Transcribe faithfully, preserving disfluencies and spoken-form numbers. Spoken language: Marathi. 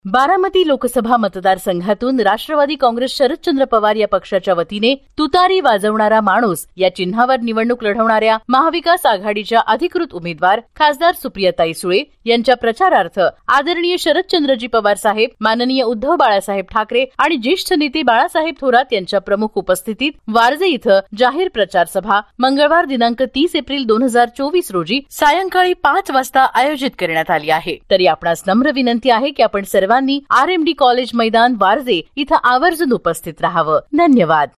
बारामती लोकसभा मतदारसंघातून राष्ट्रवादी काँग्रेस शरदचंद्र पवार या पक्षाच्या वतीने तुतारी वाजवणारा माणूस या चिन्हावर निवडणूक लढवणाऱ्या महाविकास आघाडीच्या अधिकृत उमेदवार खासदार सुप्रियाताई सुळे यांच्या प्रचारार्थ आदरणीय शरदचंद्रजी पवार साहेब, माननीय उद्धव बाळासाहेब ठाकरे आणि ज्येष्ठ नेते बाळासाहेब थोरात यांच्या प्रमुख उपस्थितीत वारजे इथं जाहीर प्रचार सभा मंगळवार दिनांक तीस एप्रिल दोन हजार चोवीस रोजी सायंकाळी पाच वाजता आयोजित करण्यात आली आहे। तरी आपणास नम्र विनंती आहे की आपण सर्वांनी आर एम डी कॉलेज मैदान वारजे इथं आवर्जून उपस्थित राहावं। धन्यवाद।